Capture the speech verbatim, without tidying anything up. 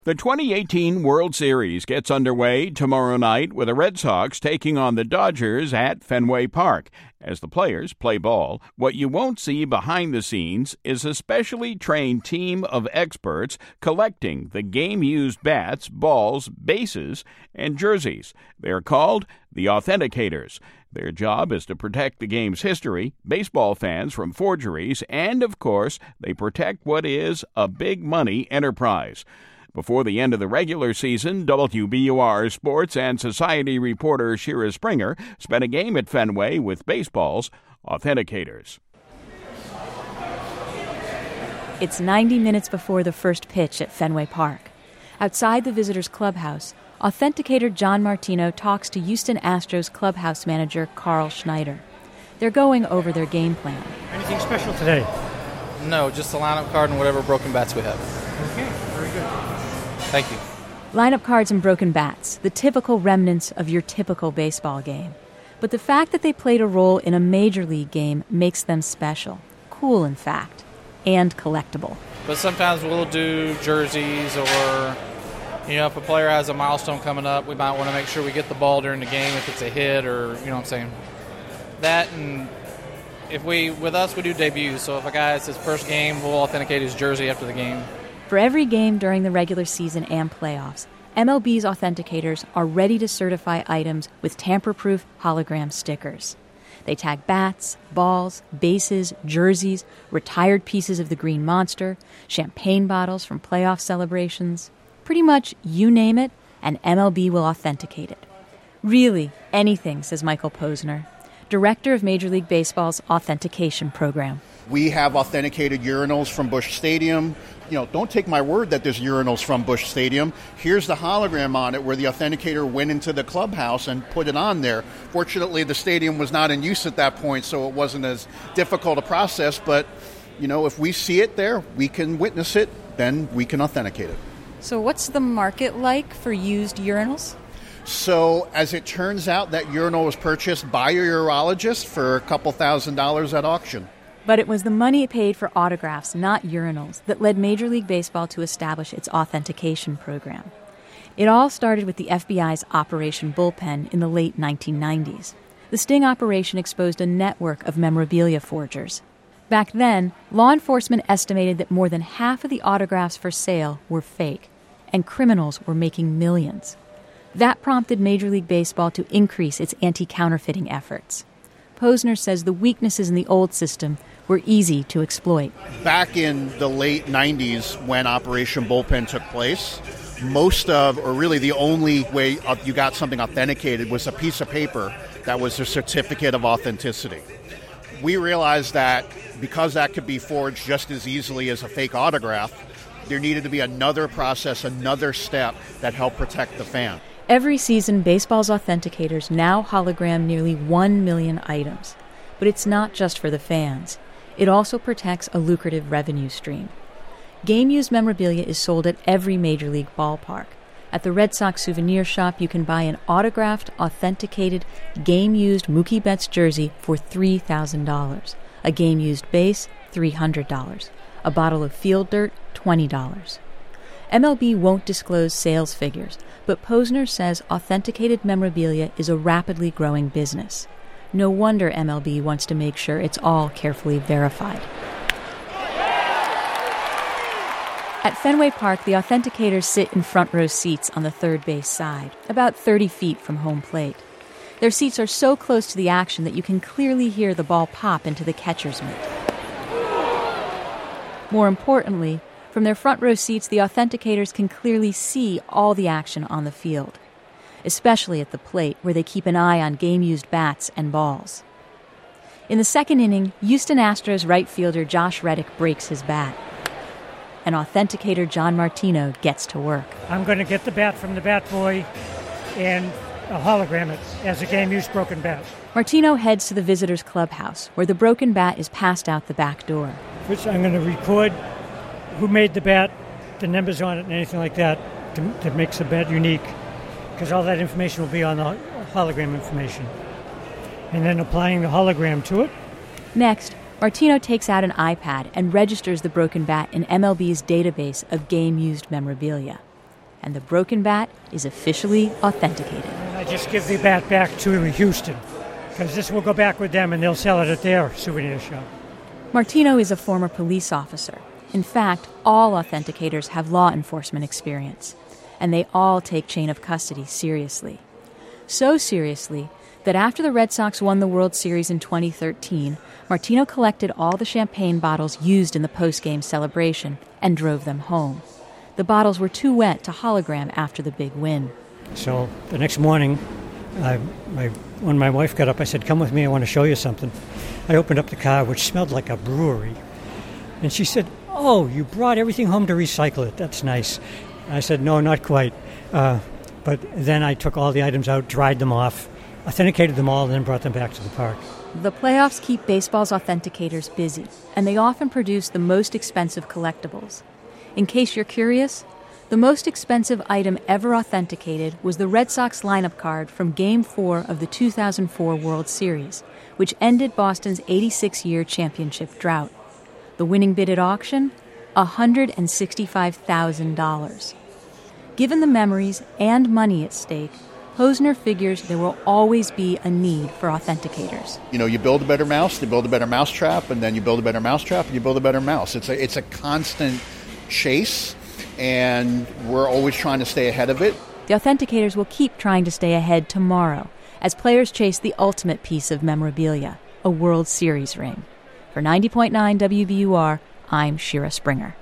The twenty eighteen World Series gets underway tomorrow night with the Red Sox taking on the Dodgers at Fenway Park. As the players play ball, what you won't see behind the scenes is a specially trained team of experts collecting the game-used bats, balls, bases, and jerseys. They're called the Authenticators. Their job is to protect the game's history, baseball fans from forgeries, and, of course, they protect what is a big-money enterprise. Before the end of the regular season, W B U R sports and society reporter Shira Springer spent a game at Fenway with baseball's Authenticators. It's ninety minutes before the first pitch at Fenway Park. Outside the visitors' clubhouse, Authenticator John Martino talks to Houston Astros clubhouse manager Carl Schneider. They're going over their game plan. Anything special today? No, just the lineup card and whatever broken bats we have. Okay, very good. Thank you. Lineup cards and broken bats, the typical remnants of your typical baseball game. But the fact that they played a role in a major league game makes them special. Cool, in fact. And collectible. But sometimes we'll do jerseys or, you know, if a player has a milestone coming up, we might want to make sure we get the ball during the game if it's a hit or, you know what I'm saying. That and if we, with us, we do debuts. So if a guy has his first game, we'll authenticate his jersey after the game. For every game during the regular season and playoffs, M L B's Authenticators are ready to certify items with tamper-proof hologram stickers. They tag bats, balls, bases, jerseys, retired pieces of the Green Monster, champagne bottles from playoff celebrations. Pretty much you name it, and M L B will authenticate it. Really, anything, says Michael Posner, director of Major League Baseball's authentication program. We have authenticated urinals from Busch Stadium. You know, don't take my word that there's urinals from Busch Stadium. Here's the hologram on it where the authenticator went into the clubhouse and put it on there. Fortunately, the stadium was not in use at that point, so it wasn't as difficult a process. But, you know, if we see it there, we can witness it, then we can authenticate it. So what's the market like for used urinals? So, as it turns out, that urinal was purchased by a urologist for a couple thousand dollars at auction. But it was the money it paid for autographs, not urinals, that led Major League Baseball to establish its authentication program. It all started with the F B I's Operation Bullpen in the late nineteen nineties. The sting operation exposed a network of memorabilia forgers. Back then, law enforcement estimated that more than half of the autographs for sale were fake, and criminals were making millions. That prompted Major League Baseball to increase its anti-counterfeiting efforts. Posner says the weaknesses in the old system were easy to exploit. Back in the late nineties, when Operation Bullpen took place, most of, or really the only way you got something authenticated was a piece of paper that was a certificate of authenticity. We realized that because that could be forged just as easily as a fake autograph, there needed to be another process, another step that helped protect the fan. Every season, baseball's authenticators now hologram nearly one million items. But it's not just for the fans. It also protects a lucrative revenue stream. Game-used memorabilia is sold at every Major League ballpark. At the Red Sox souvenir shop, you can buy an autographed, authenticated, game-used Mookie Betts jersey for three thousand dollars. A game-used base, three hundred dollars. A bottle of field dirt, twenty dollars. M L B won't disclose sales figures, but Posner says authenticated memorabilia is a rapidly growing business. No wonder M L B wants to make sure it's all carefully verified. At Fenway Park, the authenticators sit in front row seats on the third base side, about thirty feet from home plate. Their seats are so close to the action that you can clearly hear the ball pop into the catcher's mitt. More importantly, from their front row seats, the authenticators can clearly see all the action on the field, especially at the plate, where they keep an eye on game-used bats and balls. In the second inning, Houston Astros right fielder Josh Reddick breaks his bat. And authenticator John Martino gets to work. I'm going to get the bat from the bat boy and I'll hologram it as a game-used broken bat. Martino heads to the visitors' clubhouse, where the broken bat is passed out the back door. First, I'm going to record who made the bat, the numbers on it, and anything like that to, that makes the bat unique, because all that information will be on the hologram information. And then applying the hologram to it. Next, Martino takes out an iPad and registers the broken bat in M L B's database of game-used memorabilia. and the broken bat is officially authenticated. And I just give the bat back to Houston, because this will go back with them and they'll sell it at their souvenir shop. Martino is a former police officer. In fact, all authenticators have law enforcement experience, and they all take chain of custody seriously. So seriously that after the Red Sox won the World Series in twenty thirteen, Martino collected all the champagne bottles used in the post-game celebration and drove them home. The bottles were too wet to hologram after the big win. So the next morning, I, my, when my wife got up, I said, "Come with me, I want to show you something." I opened up the car, which smelled like a brewery. And she said, "Oh, you brought everything home to recycle it. That's nice." I said, "No, not quite." Uh, but then I took all the items out, dried them off, authenticated them all, and then brought them back to the park. The playoffs keep baseball's authenticators busy, and they often produce the most expensive collectibles. In case you're curious, the most expensive item ever authenticated was the Red Sox lineup card from Game four of the two thousand four World Series, which ended Boston's eighty-six year championship drought. The winning bid at auction? one hundred sixty-five thousand dollars. Given the memories and money at stake, Posner figures there will always be a need for authenticators. You know, you build a better mouse, you build a better mousetrap, and then you build a better mousetrap, and you build a better mouse. It's a, it's a constant chase, and we're always trying to stay ahead of it. The authenticators will keep trying to stay ahead tomorrow as players chase the ultimate piece of memorabilia, a World Series ring. For ninety point nine W B U R, I'm Shira Springer.